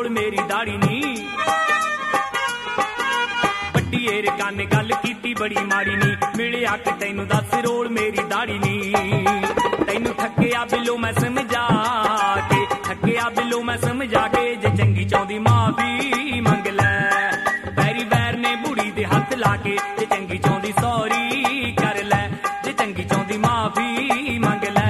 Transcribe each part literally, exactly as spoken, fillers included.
role ਮੇਰੀ ਦਾੜੀ ਨੀ ਵੱਡੀ ਏਰ ਕੰਨ ਗੱਲ ਕੀਤੀ ਬੜੀ ਮਾੜੀ ਨੀ ਮਿਲਿਆ ਕਿ ਤੈਨੂੰ ਦੱਸ ਰੋਲ ਮੇਰੀ ਦਾੜੀ ਨੀ ਤੈਨੂੰ ਥੱਕਿਆ ਬਿੱਲੋ ਮੈਂ ਸਮਝਾ ਕੇ ਥੱਕਿਆ ਬਿੱਲੋ ਮੈਂ ਸਮਝਾ ਕੇ ਜੇ ਚੰਗੀ ਚਾਹੁੰਦੀ ਮਾਫੀ ਮੰਗ ਲੈ ਪੈਰੀ ਵੈਰ ਨੇ ਬੁੜੀ ਦੇ ਹੱਥ ਲਾ ਕੇ ਜੇ ਚੰਗੀ ਚਾਹੁੰਦੀ ਸੌਰੀ ਕਰ ਲੈ ਜੇ ਚੰਗੀ ਚਾਹੁੰਦੀ ਮਾਫੀ ਮੰਗ ਲੈ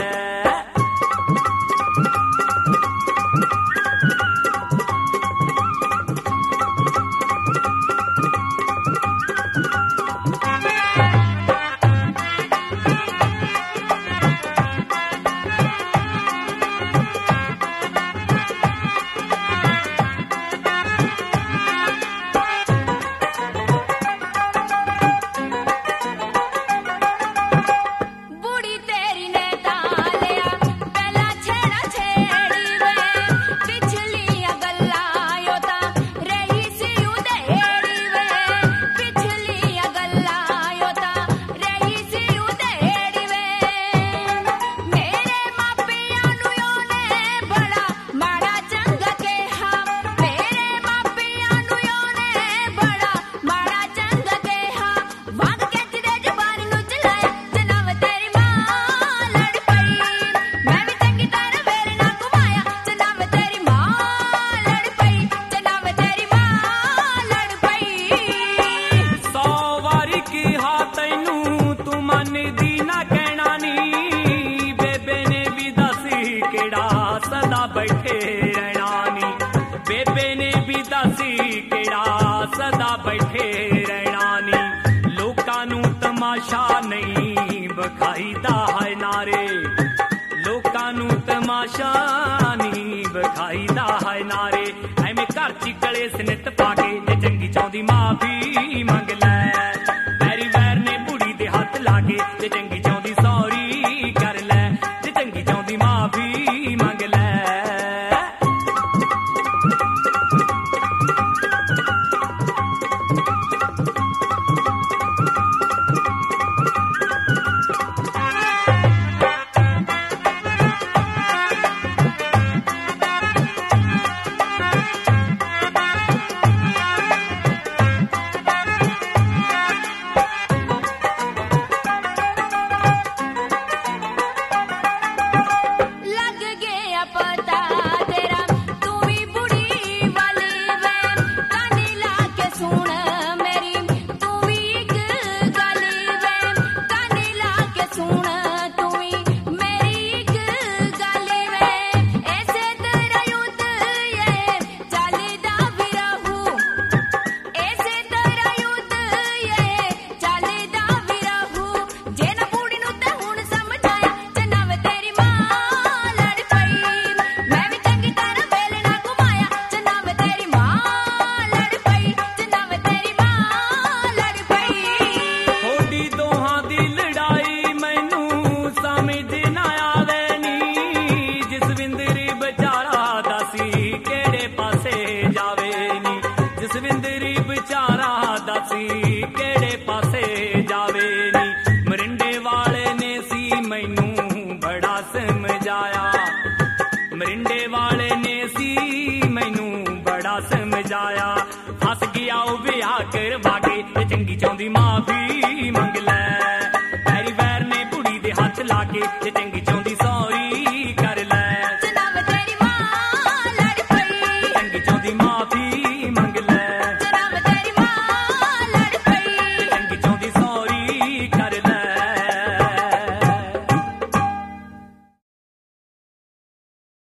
बैठे रहना नी बेबे ने भी दसी केड़ा सदा बैठे रहना नी लोकां नू तमाशा नहीं बखाईदा है नारे लोकां नू तमाशा नहीं बखाईदा है नारे ऐवें घर च कलेस नित पाके जे चंगी चाहुंदी माफी मंग